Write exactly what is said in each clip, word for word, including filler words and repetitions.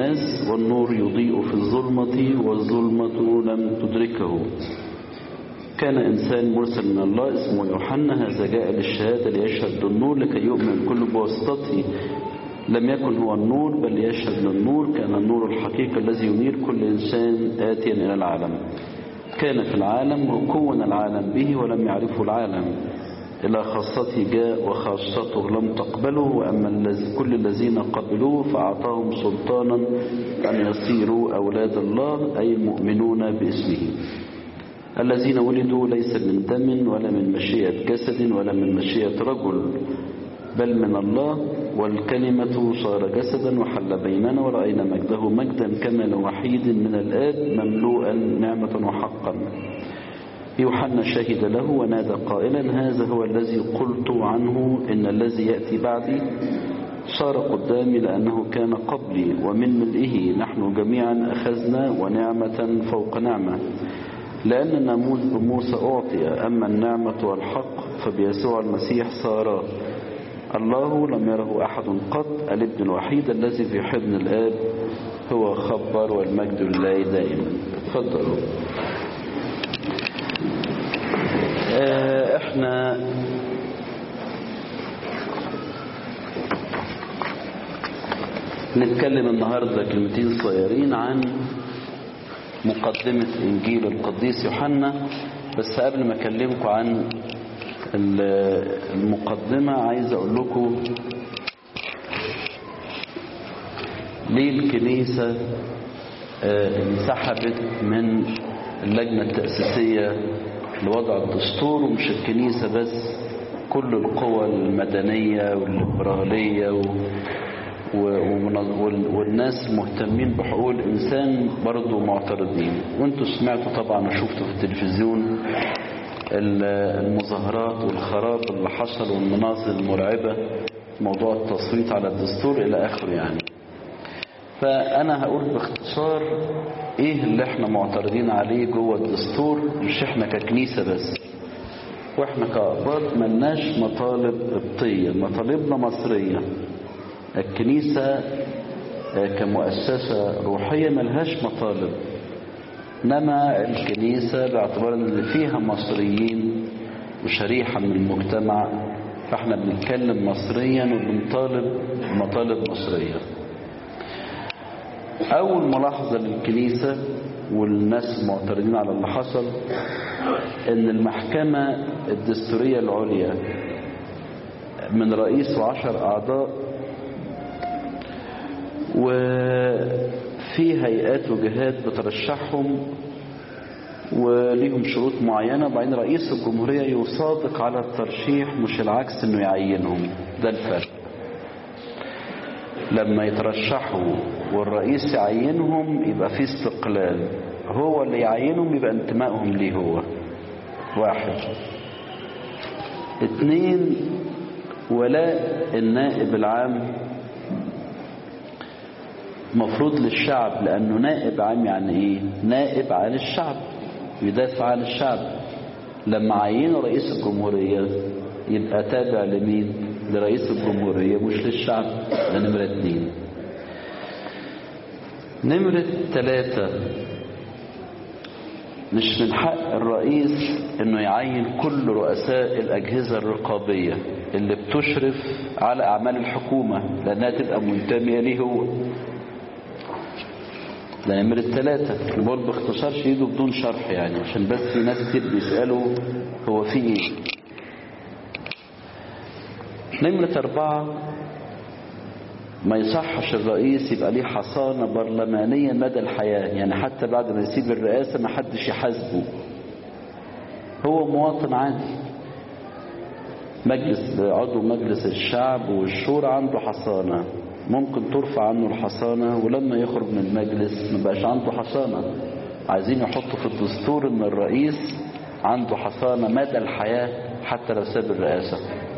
الناس، والنور يضيء في الظلمة والظلمة لم تدركه. كان إنسان مرسل من الله اسمه يوحنا، هذا جاء للشهادة ليشهد للنور لكي يؤمن كل بواسطته. لم يكن هو النور بل يشهد للنور، كان النور الحقيقي الذي ينير كل إنسان آتيا إلى العالم. كان في العالم وكون العالم به ولم يعرفه العالم. إلى خاصته جاء وخاصته لم تقبله، وأما كل الذين قبلوه فأعطاهم سلطانا أن يصيروا أولاد الله، أي المؤمنون باسمه، الذين ولدوا ليس من دم ولا من مشيئة جسد ولا من مشيئة رجل بل من الله. والكلمة صار جسدا وحل بيننا، ورأينا مجده مجدا كما لوحيد من الآب مملوءا نعمة وحقا. يوحنا شهد له ونادى قائلا: هذا هو الذي قلت عنه إن الذي يأتي بعدي صار قدامي لأنه كان قبلي، ومن ملئه نحن جميعا أخذنا ونعمة فوق نعمة، لأن الناموس بموسى أعطي، أما النعمة والحق فبيسوع المسيح صارا. الله لم يره أحد قط، الابن الوحيد الذي في حضن الآب هو خبر، والمجد لله دائما. تفضلوا. احنا نتكلم النهاردة كلمتين صغيرين عن مقدمة إنجيل القديس يوحنا. بس قبل ما أكلمكم عن المقدمة عايز أقول لكم ليه الكنيسة انسحبت من اللجنة التأسيسية لوضع الدستور، ومش الكنيسة بس، كل القوى المدنية والليبرالية و... و... والناس المهتمين بحقوق الإنسان برضو معترضين. وانتوا سمعتوا طبعا وشفتوا في التلفزيون المظاهرات والخراب اللي حصل والمناظر المرعبة، موضوع التصويت على الدستور إلى آخره يعني. فأنا هقول باختصار إيه اللي احنا معترضين عليه جوه الدستور، مش احنا ككنيسة بس، واحنا كأقباط ملناش مطالب قبطية، مطالبنا مصرية. الكنيسة كمؤسسة روحية ملهاش مطالب، إنما الكنيسة باعتبار ان فيها مصريين وشريحة من المجتمع، فاحنا بنتكلم مصريا وبنطالب مطالب مصرية. أول ملاحظة للكنيسة والناس المعترضين على اللي حصل إن المحكمة الدستورية العليا من رئيس وعشر أعضاء، وفي هيئات وجهات بترشحهم وليهم شروط معينة، وبعدين رئيس الجمهورية يصادق على الترشيح، مش العكس إنه يعينهم. ده الفرق. لما يترشحوا والرئيس يعينهم يبقى في استقلال، هو اللي يعينهم يبقى انتمائهم ليه هو. واحد. اتنين، ولاء النائب العام مفروض للشعب، لأنه نائب عام يعني ايه؟ نائب عن الشعب، يدافع عن الشعب. لما عينوا رئيس الجمهورية يبقى تابع لمين؟ لرئيس الجمهورية مش للشعب. ده نمرة اتنين. نمرة تلاتة، مش من حق الرئيس انه يعين كل رؤساء الأجهزة الرقابية اللي بتشرف على أعمال الحكومة، لأنها تبقى منتمية ليه هو. ده نمرة تلاتة. بقول باختصار شديد وبدون شرح يعني، عشان بس في ناس كتير بيسألوا هو في ايه. نمرة أربعة، ما يصحش الرئيس يبقى ليه حصانة برلمانية مدى الحياة، يعني حتى بعد ما يسيب الرئاسة ما حدش يحاسبه، هو مواطن عادي. مجلس عضو مجلس الشعب والشورى عنده حصانة، ممكن ترفع عنه الحصانة، ولما يخرج من المجلس ما بقاش عنده حصانة. عايزين يحطوا في الدستور ان الرئيس عنده حصانة مدى الحياة حتى لو ساب الرئاسة.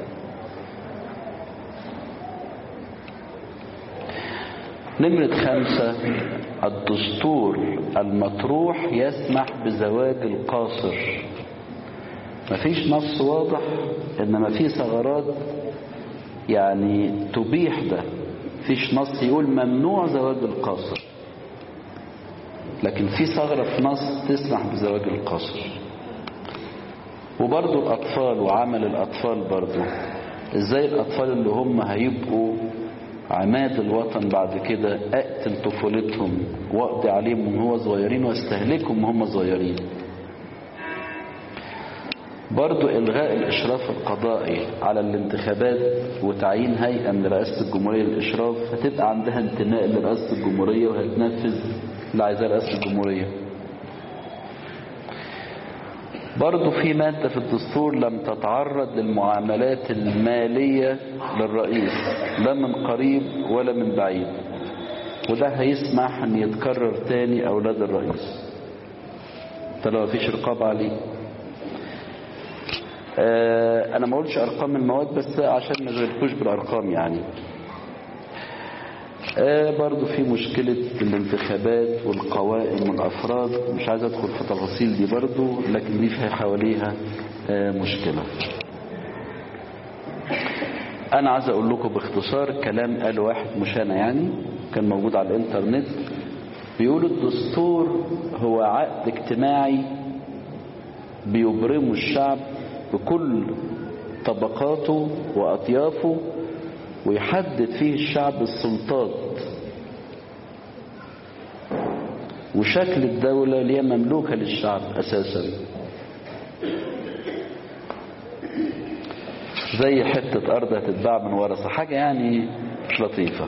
نمرة خمسة، الدستور المطروح يسمح بزواج القاصر. مفيش نص واضح، انما في ثغرات يعني تبيح ده. فيش نص يقول ممنوع زواج القاصر، لكن في ثغرة في نص تسمح بزواج القاصر. وبرضو الأطفال وعمل الأطفال برضو، إزاي الأطفال اللي هم هيبقوا عماد الوطن بعد كده أقتل طفولتهم وأقضي عليهم من هو صغيرين واستهلكهم وهم صغيرين. برضو إلغاء الإشراف القضائي على الانتخابات وتعيين هيئة من رئاسة الجمهورية للإشراف، هتبقى عندها انتماء لرئاسة الجمهورية وهتنفذ اللي عايزاه رئاسة الجمهورية. برضو في مادة في الدستور لم تتعرض للمعاملات المالية للرئيس لا من قريب ولا من بعيد، وده هيسمح ان يتكرر تاني اولاد الرئيس فلو مفيش رقابة عليه. آه انا ما اقولش ارقام المواد بس عشان ما نغلقوش بالارقام يعني. آه برضو في مشكلة الانتخابات والقوائم والأفراد، مش عايز أدخل في تفاصيل دي برضو، لكن دي فيها حواليها آه مشكلة. أنا عايز أقول لكم باختصار كلام قال واحد مش أنا يعني، كان موجود على الإنترنت، بيقول الدستور هو عقد اجتماعي بيبرمه الشعب بكل طبقاته وأطيافه، ويحدد فيه الشعب السلطات وشكل الدولة اللي هي مملوكة للشعب أساسا، زي حتة أرض هتتباع من ورثة، حاجة يعني مش لطيفة.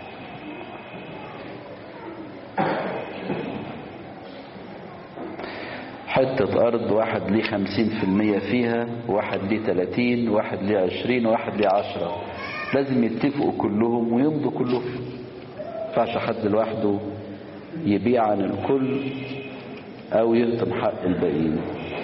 حتة أرض واحد ليه خمسين في المية فيها، واحد ليه تلاتين، واحد ليه عشرين، واحد ليه عشرة، لازم يتفقوا كلهم ويمضوا كلهم، فعش حد لوحده يبيع عن الكل أو يهتم حق الباقيين.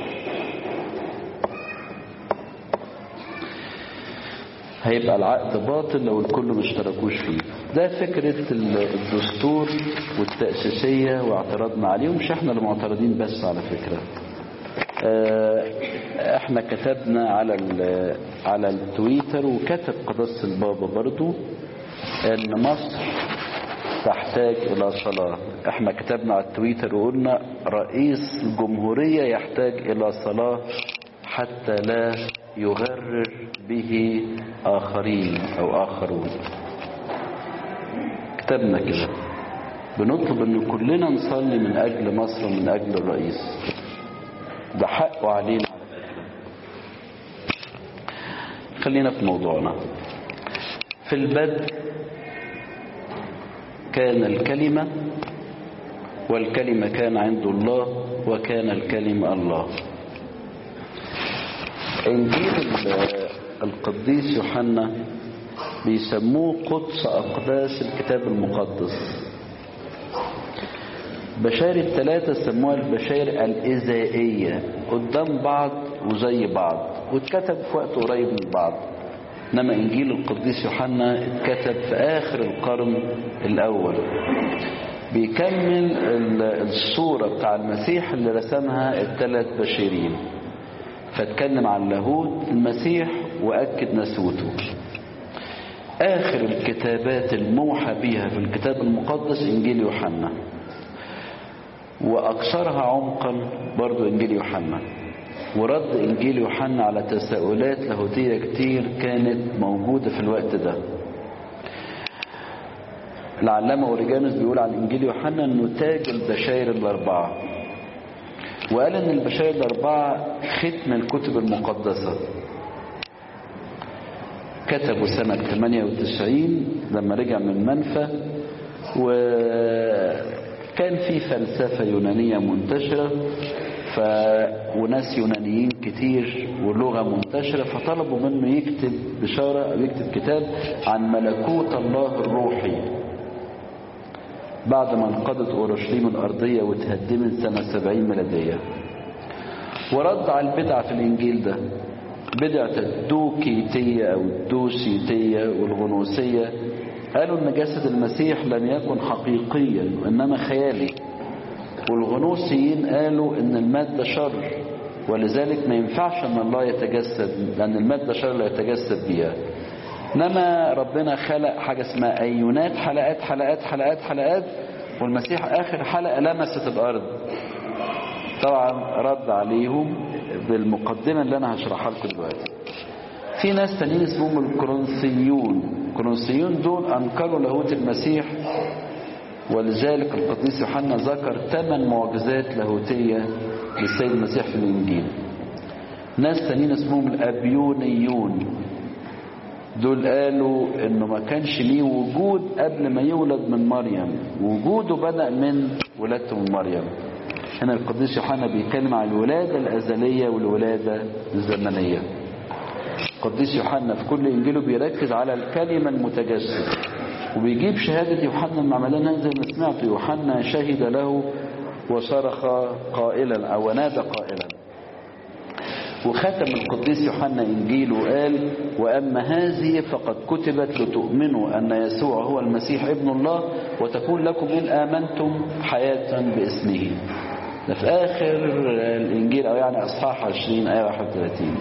هيبقى العقد باطل لو الكل ما اشتركوش فيه. ده فكرة الدستور والتأسيسية واعتراضنا عليه، ومش احنا اللي معترضين بس على فكرة. احنا كتبنا على على التويتر وكتب قداسة البابا برضو ان مصر تحتاج الى صلاة. احنا كتبنا على التويتر وقلنا رئيس الجمهورية يحتاج الى صلاة حتى لا يغرر به آخرين أو آخرون. كتبنا كده بنطلب أن كلنا نصلي من أجل مصر ومن أجل الرئيس، ده حقه علينا. خلينا في موضوعنا. في البدء كان الكلمة، والكلمة كان عند الله، وكان الكلمة الله. إنجيل القديس يوحنا بيسموه قدس أقداس الكتاب المقدس. بشائر الثلاثة سموها البشائر الإزائية، قدام بعض وزي بعض، واتكتب في وقت قريب من بعض. إنما إنجيل القديس يوحنا اتكتب في آخر القرن الأول، بيكمل الصورة بتاع المسيح اللي رسمها الثلاث بشيرين، فاتكلم عن لاهوت المسيح وأكد نسوته. آخر الكتابات الموحى بها في الكتاب المقدس إنجيل يوحنا، وأكثرها عمقا برضو إنجيل يوحنا، ورد إنجيل يوحنا على تساؤلات لاهوتية كتير كانت موجودة في الوقت ده. العلامة أوريجانوس بيقول عن إنجيل يوحنا أنه تاج البشائر الأربعة، وقال ان البشائر الاربعه ختم الكتب المقدسه. كتبوا سنه ثمانية وتسعين لما رجع من منفى، وكان في فلسفه يونانيه منتشره ف وناس يونانيين كتير ولغه منتشره، فطلبوا منه يكتب بشاره او يكتب كتاب عن ملكوت الله الروحي بعد ما انقضت أورشليم الأرضية وتهدمت سنة سبعين ميلادية. ورد على البدعة في الإنجيل ده، بدعة الدوكيتية أو الدوسيتية والغنوسية. قالوا أن جسد المسيح لم يكن حقيقيا وإنما خيالي، والغنوسيين قالوا أن المادة شر ولذلك ما ينفعش أن الله يتجسد، لأن المادة شر لا يتجسد بها. إنما ربنا خلق حاجة اسمها أيونات، حلقات حلقات حلقات حلقات، والمسيح آخر حلقة لمست الأرض. طبعا رد عليهم بالمقدمة اللي أنا هشرحها لكم دلوقتي. في ناس تانيين اسمهم الكورنثيون. الكورنثيون دول أنكروا لاهوت المسيح، ولذلك القديس يوحنا ذكر ثمان معجزات لاهوتية للسيد المسيح في الإنجيل. ناس تانيين اسمهم الأبيونيون. دول قالوا إنه ما كانش ليه وجود قبل ما يولد من مريم، وجوده بدأ من ولادته من مريم. هنا القديس يوحنا بيتكلم عن الولادة الأزلية والولادة الزمنية. القديس يوحنا في كل إنجيله بيركز على الكلمة المتجسد، وبيجيب شهادة يوحنا المعمدان زي ما سمعت. يوحنا شهد له وصرخ قائلا أو نادى قائلا. وختم القديس يوحنا إنجيله وقال: وأما هذه فقد كتبت لتؤمنوا أن يسوع هو المسيح ابن الله، وتكون لكم إن آمنتم حياة باسمه. ده في آخر الإنجيل، أو يعني أصحاح عشرين آية واحد وثلاثين.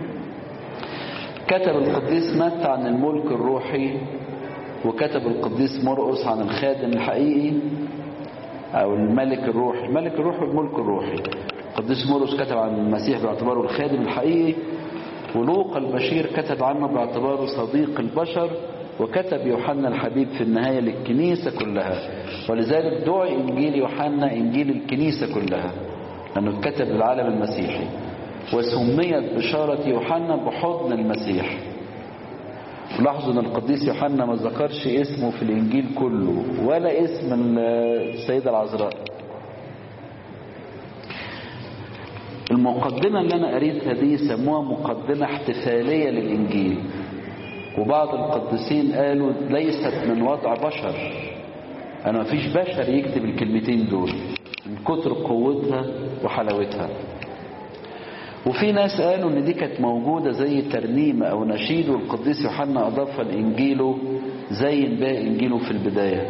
كتب القديس متى عن الملك الروحي، وكتب القديس مرقس عن الخادم الحقيقي أو الملك الروحي. الملك الروحي والملك الروحي. القديس مرقس كتب عن المسيح باعتباره الخادم الحقيقي، ولوقا البشير كتب عنه باعتباره صديق البشر، وكتب يوحنا الحبيب في النهاية للكنيسة كلها. ولذلك دعي إنجيل يوحنا إنجيل الكنيسة كلها، لأنه كتب للعالم المسيحي. وسميت بشارة يوحنا بحضن المسيح. لاحظوا ان القديس يوحنا ما ذكرش اسمه في الانجيل كله، ولا اسم السيدة العذراء. المقدمة اللي انا قريتها دي سموها مقدمة احتفالية للانجيل، وبعض القديسين قالوا ليست من وضع بشر. انا ما فيش بشر يكتب الكلمتين دول من كتر قوتها وحلاوتها. وفي ناس قالوا ان دي كانت موجودة زي ترنيمة او نشيد، والقديس يوحنا اضافها لانجيله زي باقي انجيله في البداية.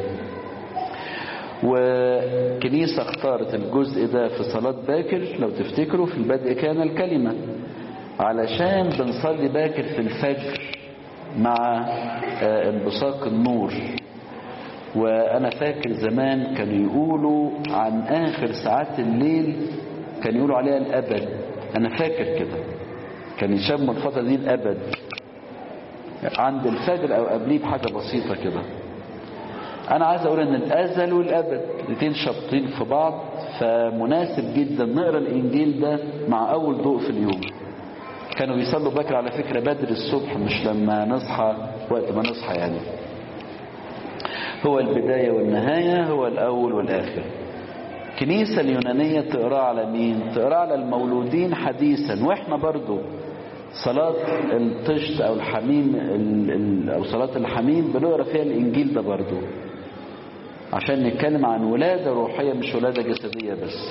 وكنيسة اختارت الجزء ده في صلاة باكر، لو تفتكروا في البدء كان الكلمة، علشان بنصلي باكر في الفجر مع انبثاق النور. وانا فاكر زمان كانوا يقولوا عن اخر ساعات الليل كانوا يقولوا عليها الابد. انا فاكر كده كان يسموا الفترة دي الابد عند الفجر او قبليه بحاجة بسيطة كده. انا عايز اقول ان الازل والابد الاثنين شابطين في بعض، فمناسب جدا نقرا الانجيل ده مع اول ضوء في اليوم. كانوا بيصلوا باكر على فكرة بدر الصبح، مش لما نصحى وقت ما نصحى يعني. هو البداية والنهاية، هو الاول والاخر. الكنيسة اليونانية تقرأ على مين؟ تقرأ على المولودين حديثا. واحنا برضو صلاة الطشت او الحميم او صلاة الحميم بنقرأ فيها الانجيل ده برضو، عشان نتكلم عن ولادة روحية مش ولادة جسدية بس.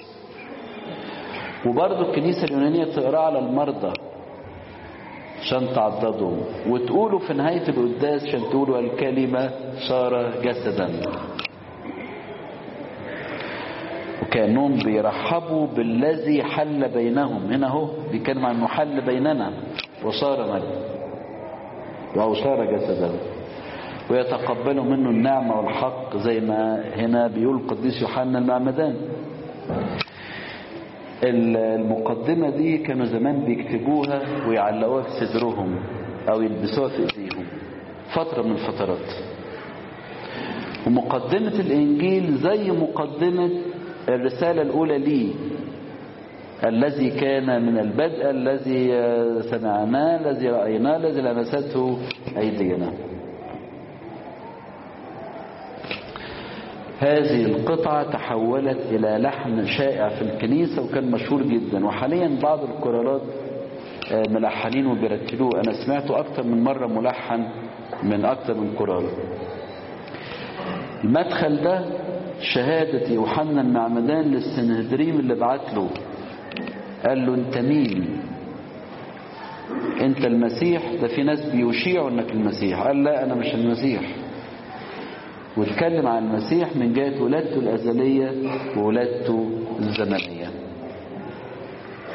وبرضو الكنيسة اليونانية تقرأ على المرضى عشان تعضدهم، وتقولوا في نهاية القداس عشان تقولوا الكلمة صار جسدا. وكأنهم بيرحبوا بالذي حل بينهم. هنا هو بيتكلم عن محل بيننا وصار ملك أو صار جسدا، ويتقبلوا منه النعمة والحق زي ما هنا بيقول القديس يوحنا المعمدان. المقدمة دي كانوا زمان بيكتبوها ويعلقوها في صدرهم أو يلبسوها في إيديهم فترة من الفترات. ومقدمة الإنجيل زي مقدمة الرسالة الأولى لي، الذي كان من البدء، الذي سمعناه، الذي رأيناه، الذي لمسته أيدينا. هذه القطعة تحولت إلى لحن شائع في الكنيسة وكان مشهور جدا، وحاليا بعض الكورالات ملحنين وبيرتلوه. أنا سمعته أكتر من مرة ملحن من أكتر من كورال. المدخل ده شهادة يوحنا المعمدان للسنهدريم اللي بعت له، قال له انت مين؟ انت المسيح؟ ده في ناس بيشيعوا انك المسيح. قال لا، انا مش المسيح. واتكلم عن المسيح من جهة ولادته الأزلية وولادته الزمنية.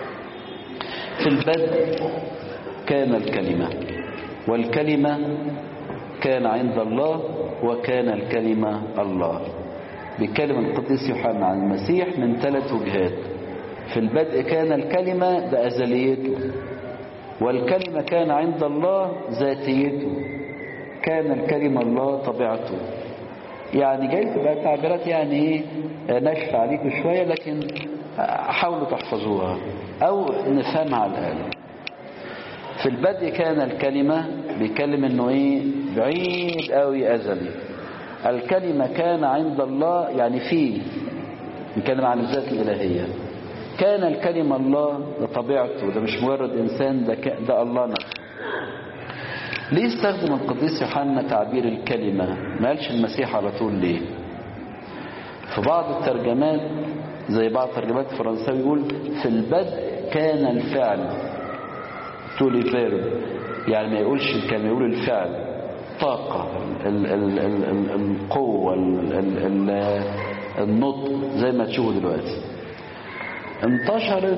في البدء كان الكلمة، والكلمة كان عند الله وكان الكلمة الله. بيتكلم القديس يوحنا عن المسيح من ثلاث وجهات. في البدء كان الكلمة، ده أزليته، والكلمة كان عند الله ذاتيته، كان الكلمة الله طبيعته. يعني جاي تبقى تعبيرات يعني ايه نشف عليكم شوية، لكن حاولوا تحفظوها أو نفهمها على الأقل. في البدء كان الكلمة، بيتكلم انه ايه بعيد قوي أزلي. الكلمة كان عند الله، يعني فيه، بيتكلم عن الذات الإلهية. كان الكلمة الله، ده طبيعته، ده مش مجرد إنسان، ده, ده الله نفسه. ليه استخدم القديس يوحنا تعبير الكلمة؟ ما قالش المسيح على طول ليه؟ في بعض الترجمات زي بعض الترجمات الفرنسية يقول في البدء كان الفعل، تولي فيرب، يعني ما يقولش الكلمة، يقول الفعل، طاقة، ال ال ال ال القوة، ال ال ال النطق، زي ما تشوفوا دلوقتي. انتشرت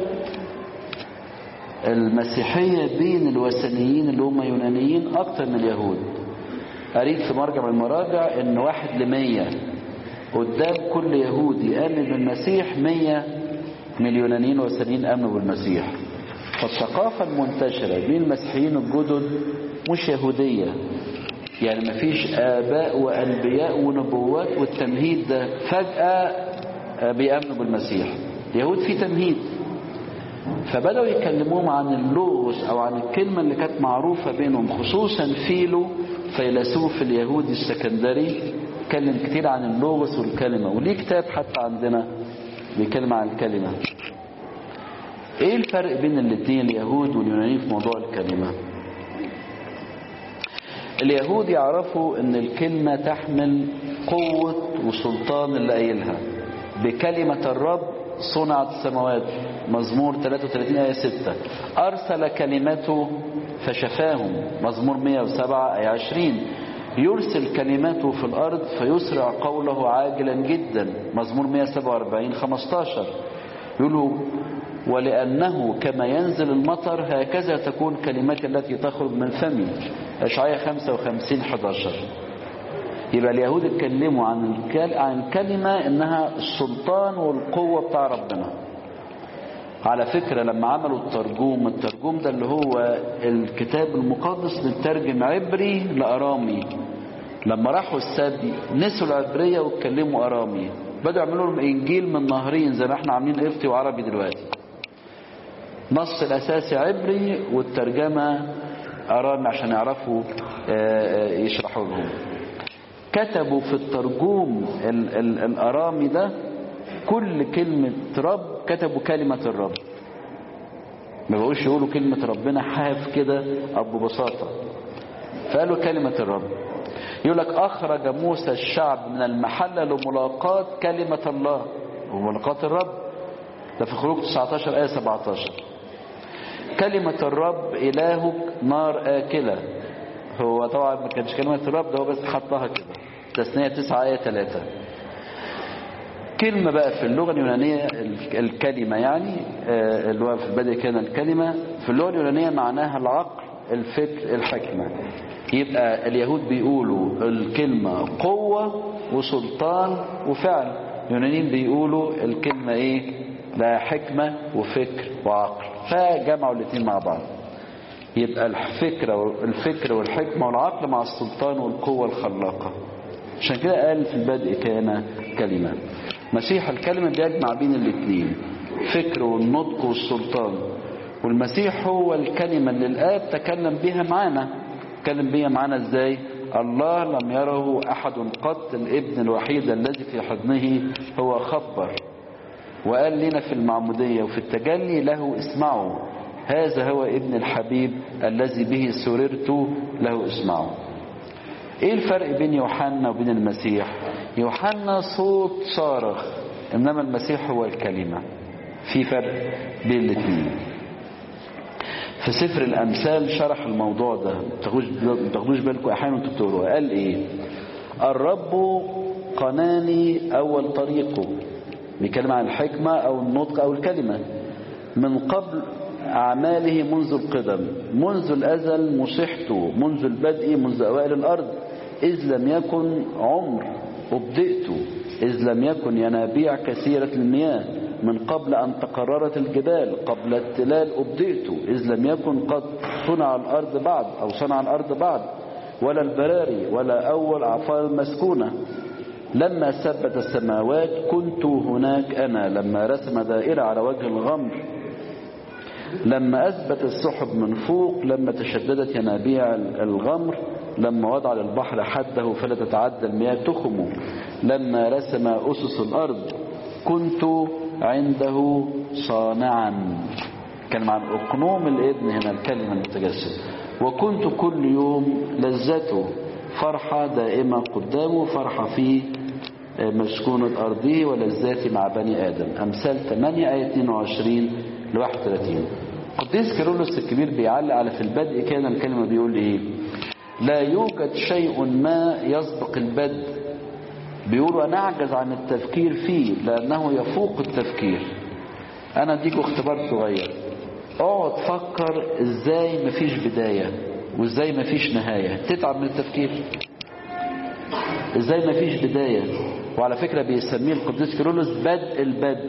المسيحية بين الوثنيين اللي هم يونانيين أكتر من اليهود. قريت في مرجع من المراجع إن واحد لمية قدام كل يهودي آمن بالمسيح مية من اليونانيين والوثنيين آمنوا بالمسيح. فالثقافة المنتشرة بين المسيحيين الجدد مش يهودية، يعني مفيش آباء وأنبياء ونبوات والتمهيد ده فجأة بيأمنوا بالمسيح. اليهود في تمهيد، فبدأوا يكلموهم عن اللوغوس أو عن الكلمة اللي كانت معروفة بينهم، خصوصا فيلو فيلسوف اليهودي السكندري اتكلم كتير عن اللوغوس والكلمة، وليه كتاب حتى عندنا بيتكلم عن الكلمة. ايه الفرق بين الاثنين اليهود واليونانيين في موضوع الكلمة؟ اليهود يعرفوا ان الكلمة تحمل قوة وسلطان اللي قايلها. بكلمة الرب صنعت السماوات، مزمور ثلاثة وثلاثين آية ستة. أرسل كلمته فشفاهم، مزمور مئة وسبعة آية عشرين. يرسل كلمته في الأرض فيسرع قوله عاجلا جدا، مزمور مئة وسبعة وأربعين خمستاشر. يقولوا ولأنه كما ينزل المطر هكذا تكون كلمات التي تخرج من فمي، إشعياء خمسة وخمسين أحد عشر. يبقى اليهود اتكلموا عن عن الكلمة إنها السلطان والقوة بتاع ربنا. على فكرة لما عملوا الترجوم، الترجوم ده اللي هو الكتاب المقدس مترجم عبري لأرامي. لما راحوا السبي نسوا العبرية واتكلموا أرامي، بدأوا يعملوا لهم إنجيل من نهرين زي ما احنا عاملين قبطي وعربي دلوقتي. نص الأساسي عبري والترجمة أرامي عشان يعرفوا يشرحوا لهم. كتبوا في الترجوم ال ال الأرامي ده كل كلمة رب كتبوا كلمة الرب، ما بقوش يقولوا كلمة ربنا حاف كده أو ببساطة، فقالوا كلمة الرب. يقول لك أخرج موسى الشعب من المحلة لملاقاة كلمة الله وملاقاة الرب، ده في خروج تسعة عشر آية سبعة عشر. كلمة الرب إلهك نار آكلة، هو طبعا ما كانش كلمة الرب ده، هو بس حطها كده، تثنية تسعة آية ثلاثة. كلمة بقى في اللغة اليونانية الكلمة، يعني اللي هو في البدء كان الكلمة، في اللغة اليونانية معناها العقل، الفكر، الحكمة. يبقى اليهود بيقولوا الكلمة قوة وسلطان وفعل، اليونانيين بيقولوا الكلمة ايه؟ لا، حكمة وفكر وعقل، فجمعوا الاثنين مع بعض. يبقى الفكرة الفكر والحكمة والعقل مع السلطان والقوة الخلاقة. عشان كده قال في البدء كان كلمة. مسيح الكلمة بيجمع بين الاثنين، فكر والنطق والسلطان. والمسيح هو الكلمة اللي الآب تكلم بها معانا. تكلم بها معانا ازاي؟ الله لم يره أحد قط، الابن الوحيد الذي في حضنه هو خبر، وقال لنا في المعمودية وفي التجلي له اسمعوا، هذا هو ابن الحبيب الذي به سررت له اسمعوا. ايه الفرق بين يوحنا وبين المسيح؟ يوحنا صوت صارخ، انما المسيح هو الكلمة. في فرق بين الاثنين. في سفر الامثال شرح الموضوع ده، ما تاخدوش بالكم احيانا وانتوا بتقروها. قال ايه؟ الرب قناني اول طريقه، بيتكلم عن الحكمة او النطق او الكلمة، من قبل أعماله منذ القدم، منذ الأزل مصحت، منذ البدء، منذ أوائل الأرض، إذ لم يكن عمر أبدئت، إذ لم يكن ينابيع كثيرة المياه، من قبل أن تقررت الجبال، قبل التلال أبدئت، إذ لم يكن قد صنع الأرض بعد أو صنع الأرض بعد، ولا البراري ولا أول أعفار المسكونة. لما ثبت السماوات كنت هناك أنا، لما رسم دائرة على وجه الغمر، لما أثبت السحب من فوق، لما تشددت ينابيع الغمر، لما وضع للبحر حده فلا تتعدى المياه تخمه، لما رسم أسس الأرض كنت عنده صانعا. كان عن أقنوم الابن هنا الكلمة المتجسد. وكنت كل يوم لذته، فرحة دائمة قدامه، فرحة في مسكونة أرضه ولذاتي مع بني آدم. أمثال ثمانية آية اثنين وعشرين ل واحد وثلاثين. قديس كيرلس الكبير بيعلق على في البدء كان الكلمة، بيقول إيه؟ لا يوجد شيء ما يسبق البدء، بيقولوا أنا أعجز عن التفكير فيه لأنه يفوق التفكير. أنا أديكوا اختبار صغير، اقعد فكر إزاي مفيش بداية وإزاي مفيش نهاية، تتعب من التفكير. إزاي مفيش بداية، وعلى فكرة بيسميه القديس كيرلس بدء البدء،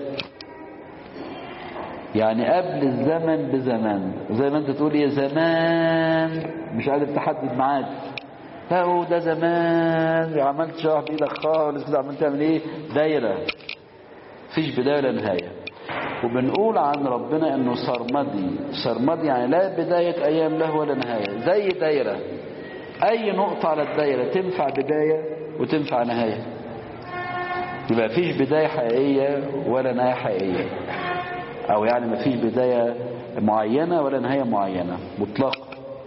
يعني قبل الزمن بزمان. زي ما انت تقول يا زمان مش قادر تحدد معاد، هو ده زمان عملت شرح بايدك خالص كده، عملت تعمل ايه؟ دايره، مفيش بدايه ولا نهايه. وبنقول عن ربنا انه سرمدي. سرمدي يعني لا بدايه ايام له ولا نهايه، زي دايره، اي نقطه على الدايره تنفع بدايه وتنفع نهايه. يبقى مفيش بدايه حقيقيه ولا نهايه حقيقيه، او يعني مفيش بدايه معينه ولا نهايه معينه مطلقه.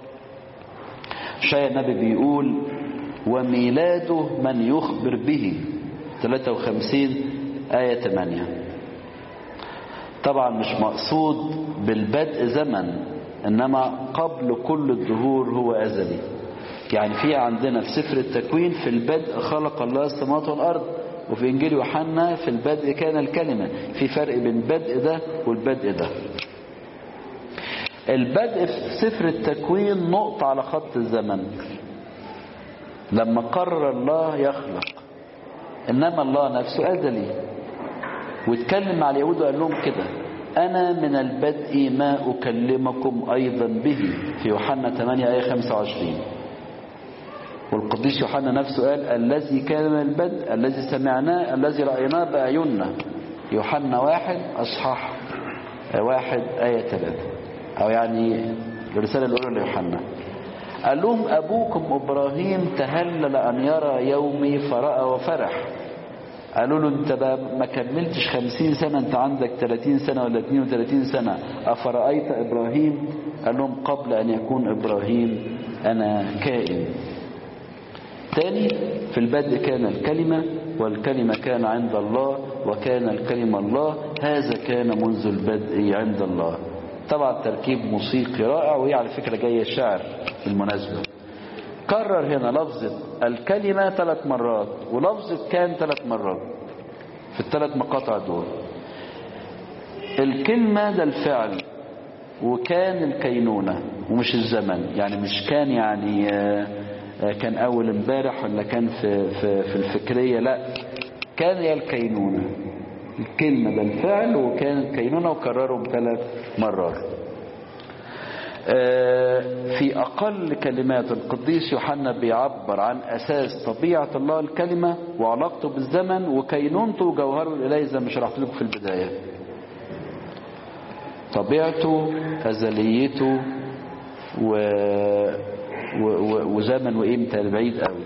شاي النبي بيقول وميلاده من يخبر به، ثلاثة وخمسين آية ثمانية. طبعا مش مقصود بالبدء زمن، إنما قبل كل الدهور هو أزلي. يعني في عندنا في سفر التكوين في البدء خلق الله السماوات والأرض، وفي إنجيل يوحنا في البدء كان الكلمة. في فرق بين البدء ده والبدء ده. البدء في سفر التكوين نقطة على خط الزمن لما قرر الله يخلق، إنما الله نفسه أزلي. واتكلم مع اليهود وقال لهم كده أنا من البدء ما أكلمكم أيضا به، في يوحنا ثمانية آية خمسة وعشرين. والقديس يوحنا نفسه قال الذي كان من البدء، الذي سمعناه، الذي رأيناه بأعيننا. يوحنا واحد أصحاح واحد آية ثلاثة، أو يعني الرسالة الأولى ليوحنا. قال لهم أبوكم إبراهيم تهلل أن يرى يومي فرأى وفرح. قالوا له أنت ما كملتش خمسين سنة، أنت عندك ثلاثين سنة ولا اثنين وثلاثين سنة، أفرأيت إبراهيم؟ قال لهم قبل أن يكون إبراهيم أنا كائن. ثاني في البدء كان الكلمة، والكلمة كان عند الله، وكان الكلمة الله، هذا كان منذ البدء عند الله. طبعا تركيب موسيقي رائع، وهي على فكرة جاية شعر بالمناسبة. كرر هنا لفظة الكلمة ثلاث مرات، ولفظة كان ثلاث مرات في الثلاث مقاطع دول. الكلمة ده الفعل، وكان الكينونة ومش الزمن. يعني مش كان يعني كان أول امبارح ولا كان في, في, في الفكرية، لا، كان هي الكينونة. الكلمة ده الفعل، وكان الكينونة، وكررهم ثلاث مرات. في أقل كلمات القديس يوحنا بيعبر عن أساس طبيعة الله الكلمة وعلاقته بالزمن وكينونته وجوهره الإلهي، زي ما شرحت لكم في البداية. طبيعته، أزليته، و... و... و... وزمن وإمتى البعيد قوي.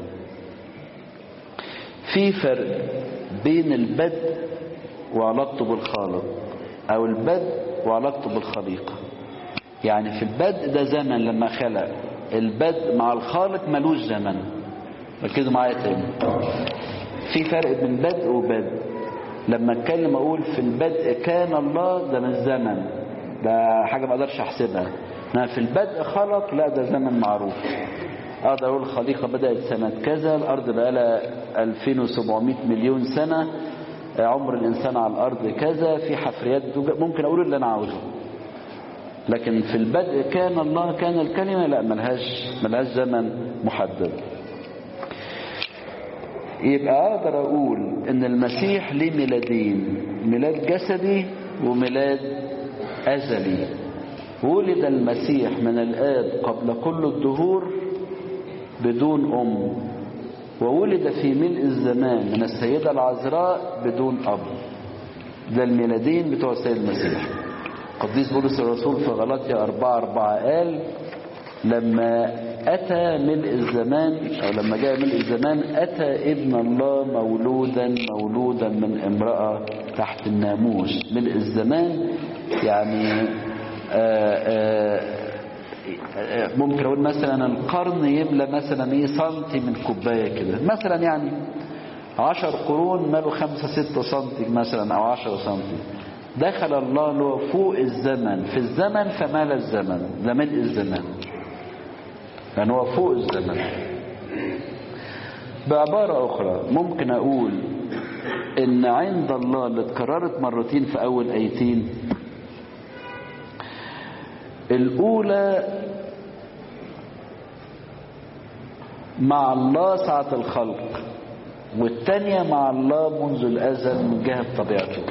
في فرق بين البدء وعلاقته بالخالق، أو البدء وعلاقته بالخليقة. يعني في البدء ده زمن لما خلق، البدء مع الخالق ملوش زمن. ركزوا معايا تاني، في فرق بين بدء وبدء. لما اتكلم اقول في البدء كان الله، ده مش زمن، ده حاجة ما اقدرش احسبها. انما في البدء خلق، لا، ده زمن معروف. اقدر اقول الخليقة بدأت سنة كذا، الارض بقى لها ألفين وسبعمائة مليون سنة، عمر الانسان على الارض كذا، في حفريات، ممكن اقول اللي انا عاوزه. لكن في البدء كان الله كان الكلمة، لا ملهاش ملهاش زمن محدد. يبقى أقدر أقول إن المسيح ليه ميلادين، ميلاد جسدي وميلاد أزلي. ولد المسيح من الآب قبل كل الدهور بدون أم، وولد في ملء الزمان من السيدة العذراء بدون أب. ده الميلادين بتوع السيد المسيح. قديس بولس الرسول في غلاطيا أربعة أربعة قال لما أتى ملء الزمان، أو لما جاء ملء الزمان، أتى ابن الله مولودا مولودا من امرأة تحت الناموس. ملء الزمان يعني آآ آآ ممكن أقول مثلا القرن يملى مثلا ايه سنتي من كوباية كده مثلا، يعني عشر قرون ماله خمسة ستة سنتي مثلا أو عشرة سنتي. دخل الله له فوق الزمن في الزمن فمال الزمن، ده ملء الزمان، يعني هو فوق الزمن. بعبارة أخرى ممكن أقول إن عند الله اللي اتكررت مرتين في أول آيتين، الأولى مع الله ساعة الخلق، والتانية مع الله منذ الأزل من جهة طبيعته.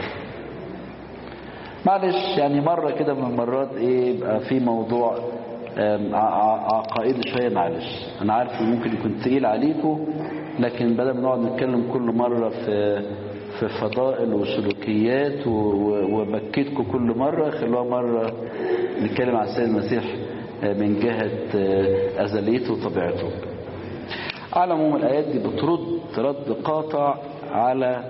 معلش يعني مرة كده من المرات ايه يبقى في موضوع عقائدي شوية، معلش انا عارف ممكن يكون تقيل عليكم، لكن بدل ما نقعد نتكلم كل مرة في في فضائل وسلوكيات وبكيتكم كل مرة، خلوها مرة نتكلم عن السيد المسيح من جهة أزليته وطبيعته. على عموم الآيات دي بترد رد قاطع على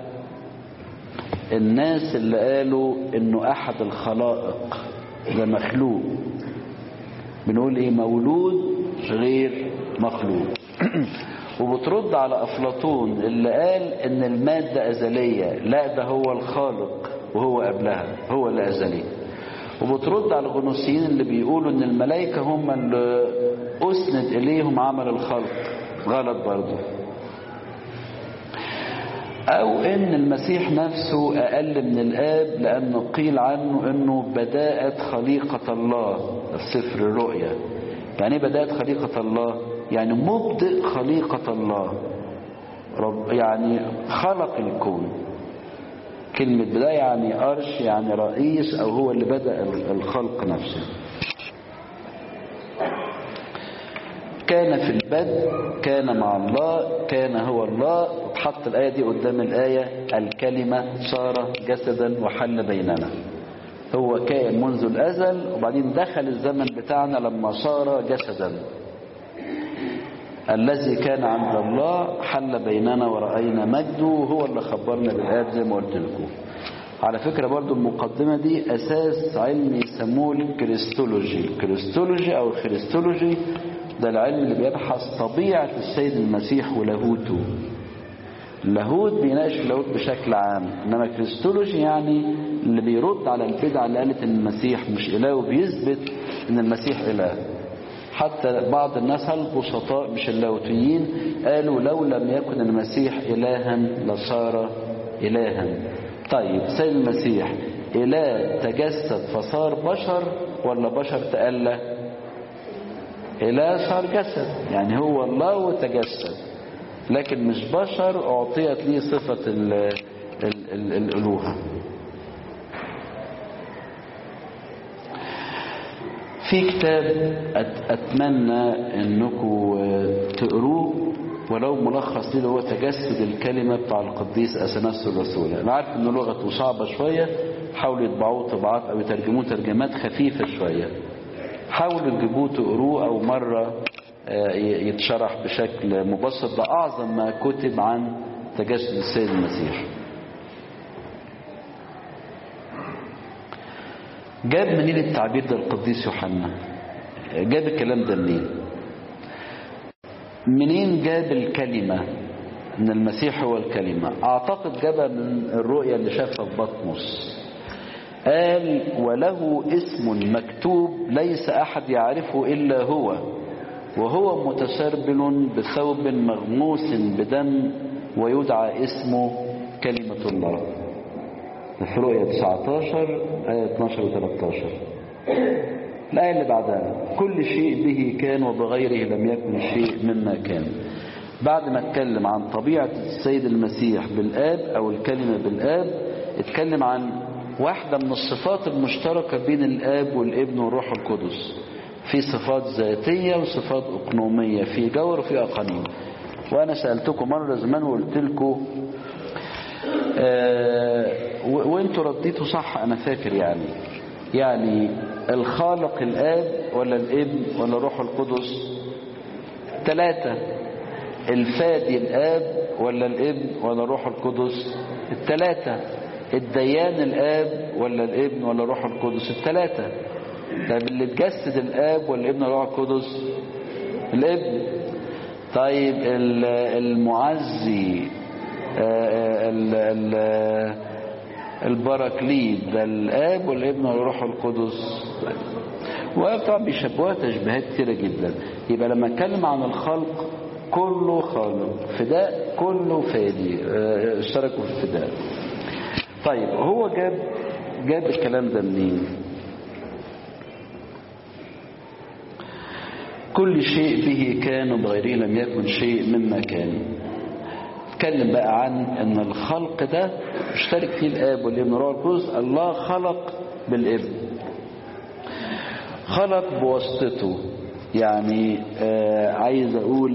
الناس اللي قالوا انه احد الخلائق ده مخلوق. بنقول ايه؟ مولود غير مخلوق. وبترد على افلاطون اللي قال ان المادة ازلية، لا ده هو الخالق وهو قبلها، هو اللي ازلي. وبترد على الغنوصيين اللي بيقولوا ان الملائكة هم اللي اسند اليهم عمل الخلق، غلط برضه. أو إن المسيح نفسه أقل من الآب، لأنه قيل عنه إنه بداءة خليقة الله في سفر الرؤيا. يعني بداءة خليقة الله يعني مبدئ خليقة الله، رب يعني خلق الكون. كلمة بداية يعني أرش، يعني رئيس، أو هو اللي بدأ الخلق نفسه. كان في البدء، كان مع الله، كان هو الله. وتحط الآية دي قدام الآية الكلمة صار جسدا وحل بيننا. هو كائن منذ الأزل، وبعدين دخل الزمن بتاعنا لما صار جسدا. الذي كان عند الله حل بيننا ورأينا مجده، وهو اللي خبرنا بالآيات زي ما قلت لكم. على فكرة برضو المقدمة دي أساس علم يسموه الكريستولوجي. الكريستولوجي أو الخريستولوجي ده العلم اللي بيبحث طبيعة السيد المسيح ولاهوته. اللاهوت بيناقش اللاهوت بشكل عام، إنما الكريستولوجي يعني اللي بيرد على البدعة اللي قالت إن المسيح مش إله، وبيثبت إن المسيح إله. حتى بعض الناس البسطاء مش اللاهوتيين قالوا لو لم يكن المسيح إلها لصار إلها. طيب سيد المسيح إله تجسد فصار بشر، ولا بشر تأله؟ إله صار جسد، يعني هو الله وتجسد، لكن مش بشر أعطيت ليه صفة ال ال ال الألوهة. في كتاب أتمنى أنكم تقروه ولو ملخص ليه، هو تجسد الكلمة بتاع القديس أثناسيوس الرسول. أنا عارف أن لغته صعبة شوية، حاولوا يطبعوه طبعات أو يترجموه ترجمات خفيفة شوية. حاولوا تجيبوه تقروه، أو مرة يتشرح بشكل مبسط. ده أعظم ما كتب عن تجسد السيد المسيح. جاب منين التعبير ده القديس يوحنا؟ جاب الكلام ده منين؟ منين جاب الكلمة ان المسيح هو الكلمة؟ اعتقد جابها من الرؤية اللي شافها في بطمس. قال وله اسم مكتوب ليس احد يعرفه الا هو، وهو متسربل بثوب مغموس بدم، ويدعى اسمه كلمة الله. في رؤية تسعة عشر آية اثناشر و ثلاثة عشر. الآية اللي بعدها كل شيء به كان وبغيره لم يكن شيء مما كان. بعد ما اتكلم عن طبيعة السيد المسيح بالآب أو الكلمة بالآب، اتكلم عن واحدة من الصفات المشتركة بين الآب والابن والروح القدس. في صفات ذاتية وصفات أقنومية، في جوهر وفي أقانيم. وأنا سألتكم مرة زمان وقلت لكم آه وانتوا رديتوا صح، أنا فاكر يعني يعني الخالق الآب ولا الابن ولا الروح القدس؟ ثلاثة. الفادي الآب ولا الابن ولا الروح القدس؟ الثلاثة. الديان الآب ولا الابن ولا الروح القدس؟ الثلاثة. طيب اللي تجسد الآب ولا الابن ولا الروح القدس؟ الابن. طيب المعزي البراكليت ده الآب ولا الابن ولا الروح القدس؟ وطبعا بيشبهوها تشبيهات كتيرة جدا. يبقى لما اتكلم عن الخلق كله خالق، فداء كله فادي، اشتركوا في الفداء. طيب هو جاب جاب الكلام ده منين؟ كل شيء به كان وبغيره لم يكن شيء مما كان. اتكلم بقى عن ان الخلق ده اشترك فيه الاب والابن والروح القدس. الله خلق بالابن، خلق بواسطته. يعني آه عايز اقول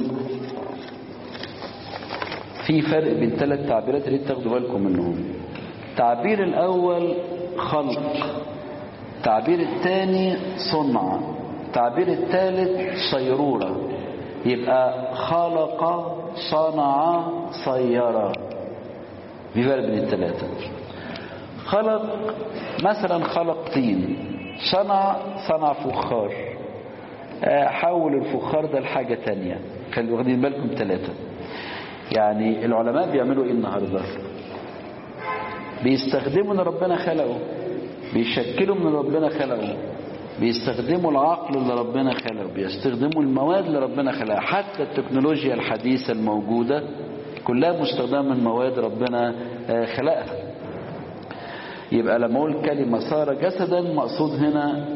في فرق بين ثلاث تعبيرات اللي تاخدوا بالكم منهم. التعبير الاول خلق، التعبير الثاني صنع، التعبير الثالث صيرورة. يبقى خلق، صنع، صير. في فرق بين الثلاثة. خلق مثلا خلق طين، صنع صنع فخار، حول الفخار ده لحاجة تانية. خلوا واخدين بالكم ثلاثة. يعني العلماء بيعملوا ايه النهارده؟ بيستخدموا ان ربنا خلقه، بيشكلوا من ربنا خلقه، بيستخدموا العقل اللي ربنا خلقه، بيستخدموا المواد اللي ربنا خلقها. حتى التكنولوجيا الحديثة الموجودة كلها مستخدمة من مواد ربنا خلقها. يبقى لما اقول كلمة صار جسدا، مقصود هنا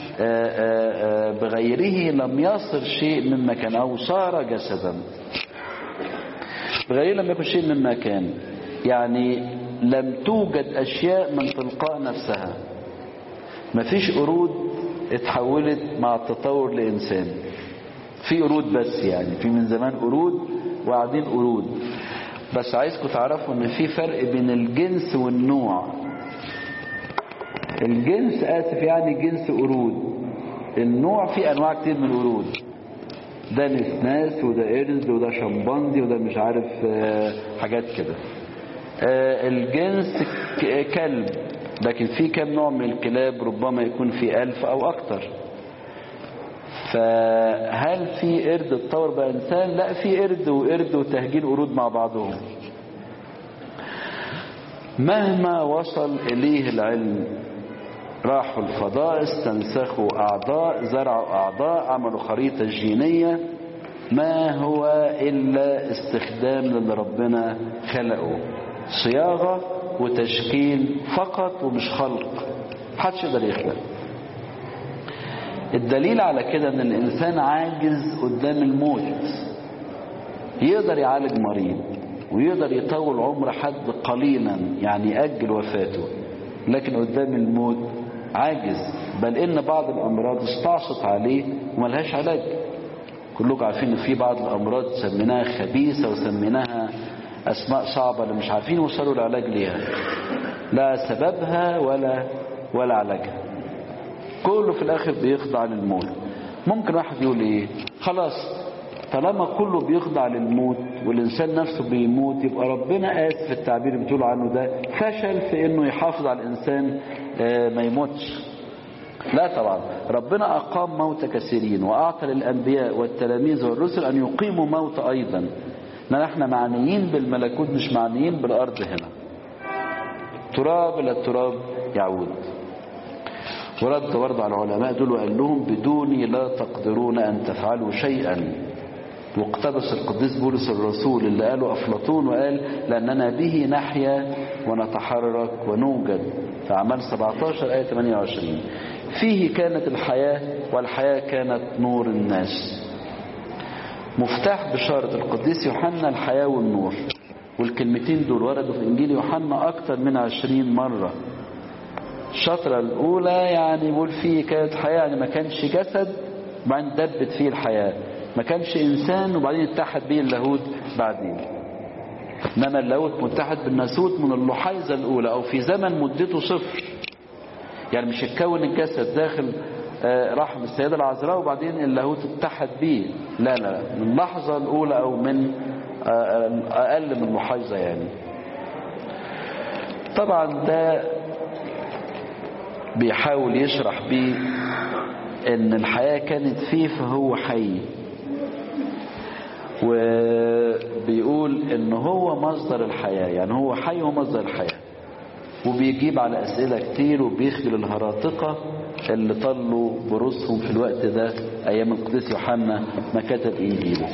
بغيره لم يصر شيء مما كان، او صار جسدا. بغيره لم يكن شيء مما كان، يعني لم توجد اشياء من تلقاء نفسها. مفيش قرود اتحولت مع التطور لإنسان. في قرود بس، يعني في من زمان قرود وقاعدين قرود. بس عايزكم تعرفوا ان في فرق بين الجنس والنوع. الجنس آسف يعني جنس قرود. النوع في انواع كتير من القرود. ده نسناس وده قرد وده شمبانزي وده مش عارف حاجات كده. الجنس كلب، لكن في كم نوع من الكلاب؟ ربما يكون في ألف أو أكتر. فهل في قرد اتطور بقى إنسان؟ لا، في قرد وقرد وتهجين قرود مع بعضهم. مهما وصل إليه العلم، راحوا الفضاء، استنسخوا أعضاء، زرعوا أعضاء، عملوا خريطة جينية، ما هو إلا استخدام للي ربنا خلقه، صياغة وتشكيل فقط ومش خلق. محدش يقدر يخلق. الدليل على كده ان الانسان عاجز قدام الموت. يقدر يعالج مريض ويقدر يطول عمر حد قليلا، يعني يأجل وفاته، لكن قدام الموت عاجز. بل ان بعض الامراض استعصت عليه وملهاش علاج. كلكم عارفين ان في بعض الامراض سميناها خبيثة وسميناها اسماء صعبة اللي مش عارفين يوصلوا العلاج ليها، لا سببها ولا ولا علاجها. كله في الاخر بيخضع للموت. ممكن واحد يقول ايه؟ خلاص طالما كله بيخضع للموت والانسان نفسه بيموت، يبقى ربنا اسف التعبير اللي بتقولوا عنه ده فشل في انه يحافظ على الانسان ما يموتش. لا طبعا، ربنا اقام موت كثيرين واعطى للانبياء والتلاميذ والرسل ان يقيموا موت ايضا. نحن معنيين بالملكوت مش معنيين بالارض. هنا تراب الى التراب يعود. ورد برضه على العلماء دول وقال لهم بدوني لا تقدرون ان تفعلوا شيئا. واقتبس القديس بولس الرسول اللي قاله أفلاطون وقال لأننا به نحيا ونتحرك ونوجد في أعمال سبعتاشر آية ثمانية وعشرين. فيه كانت الحياة والحياة كانت نور الناس. مفتاح بشارة القديس يوحنا الحياة والنور، والكلمتين دول وردوا في إنجيل يوحنا أكثر من عشرين مرة. الشطرة الأولى يعني يقول فيه كانت حياة، يعني ما كانش جسد وبعدين دبت فيه الحياة، ما كانش إنسان وبعدين اتحد به اللاهوت بعدين. إنما اللاهوت متحد بالناسوت من اللحيظة الأولى أو في زمن مدته صفر، يعني مش اتكون الجسد داخل رحم السيدة العذراء وبعدين اللاهوت اتحد به، لا لا من اللحظة الأولى أو من أقل من اللحيظة يعني. طبعا ده بيحاول يشرح بيه ان الحياة كانت فيه فهو حي، وبيقول ان هو مصدر الحياة، يعني هو حي ومصدر الحياة. وبيجيب على اسئلة كتير وبيخجل الهراطقة اللي طلوا برؤوسهم في الوقت ده ايام القديس يوحنا ما كتب انجيله.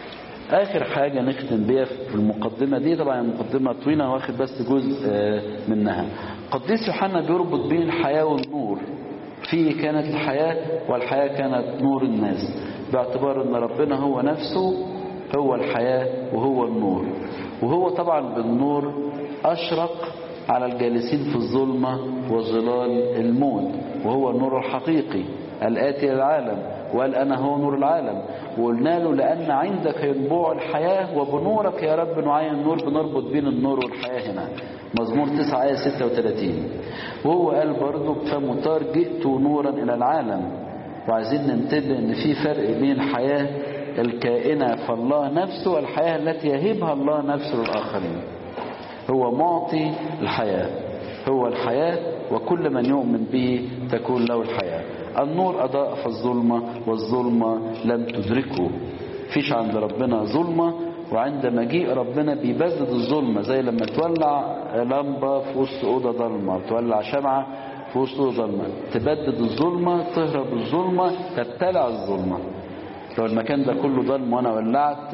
اخر حاجة نختم بيها في المقدمة دي، طبعا المقدمة طويلة واخد بس جزء منها. قديس يوحنا بيربط بين الحياة والنور. فيه كانت الحياة والحياة كانت نور الناس، باعتبار ان ربنا هو نفسه هو الحياة وهو النور. وهو طبعا بالنور اشرق على الجالسين في الظلمة وظلال الموت، وهو النور الحقيقي الآتي للعالم، وقال أنا هو نور العالم. وقلنا له لأن عندك ينبوع الحياة وبنورك يا رب نعين النور، بنربط بين النور والحياة هنا، مزمور تسعة آية ستة وثلاثين. وهو قال برضو كمطار جئت نورا إلى العالم. وعايزين ننتبه أن في فرق بين الحياة الكائنة فالله نفسه والحياة التي يهبها الله نفسه للآخرين. هو معطي الحياة، هو الحياة وكل من يؤمن به تكون له الحياة. النور أضاء في الظلمة والظلمة لم تدركه. فيش عند ربنا ظلمة، وعند مجيء ربنا بيبدد الظلمة، زي لما تولع لمبة في وسط أوضة ضلمة، تولع شمعة في وسط أوضة ضلمة، تبدد الظلمة، تهرب الظلمة، تبتلع الظلمة. لو المكان ده كله ضلم وانا ولعت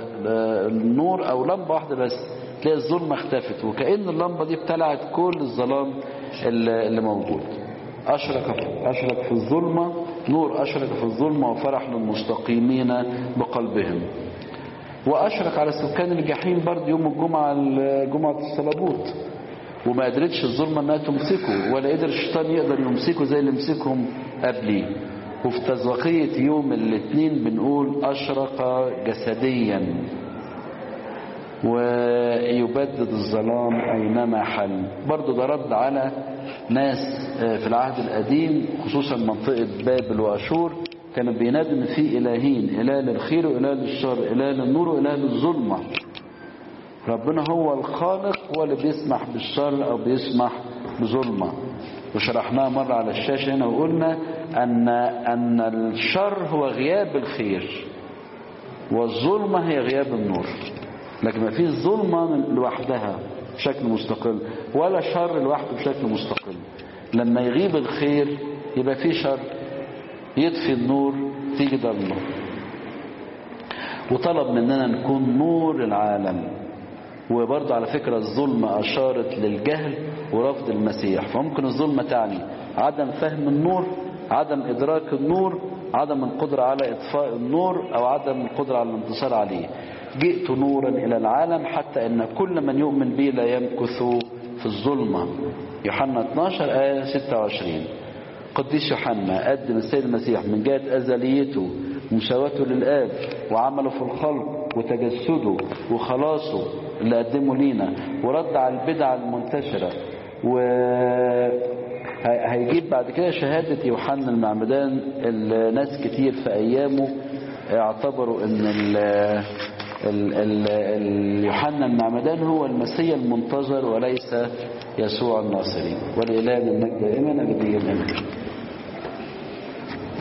النور او لمبة واحدة بس تلاقي الظلمة اختفت، وكأن اللمبة دي ابتلعت كل الظلام اللي موجود. أشرق أشرق في الظلمة نور، أشرق في الظلمة وفرح للمستقيمين بقلبهم. وأشرق على سكان الجحيم برضه يوم الجمعة جمعة الصليبوت، وما قدرتش الظلمة انها تمسكه، ولا قدر الشيطان يقدر يمسكه زي اللي مسكهم قبليه. وفي تزوقية يوم الاثنين بنقول أشرق جسديا ويبدد الظلام أينما حل. برضو ده رد على ناس في العهد القديم خصوصا منطقة بابل وأشور كانوا بينادوا ان في إلهين، إله للخير وإله للشر، إله للنور وإله للظلمة. ربنا هو الخالق هو اللي بيسمح بالشر أو بيسمح بظلمة. وشرحناها مرة على الشاشة هنا وقلنا أن أن الشر هو غياب الخير والظلمة هي غياب النور، لكن ما فيش ظلمة لوحدها بشكل مستقل ولا شر لوحده بشكل مستقل. لما يغيب الخير يبقى فيه شر، يطفي النور تيجي ضلمة. وطلب مننا نكون نور العالم. وبرضه على فكرة الظلمة أشارت للجهل ورفض المسيح، فممكن الظلمة تعني عدم فهم النور، عدم إدراك النور، عدم القدرة على إطفاء النور، أو عدم القدرة على الانتصار عليه. جئت نورا إلى العالم حتى أن كل من يؤمن بي لا يمكث في الظلمة. يوحنا اثناشر آية ستة وعشرين. قديس يوحنا قدم السيد المسيح من جهة أزليته ومساواته للآب وعمله في الخلق وتجسده وخلاصه اللي قدمه لينا، ورد على البدع المنتشرة. وهيجيب بعد كده شهادة يوحنا المعمدان. الناس كتير في أيامه اعتبروا ان ال ال ال يوحنا المعمدان هو المسيح المنتظر وليس يسوع الناصري. ولإله المجد دائما أبديا.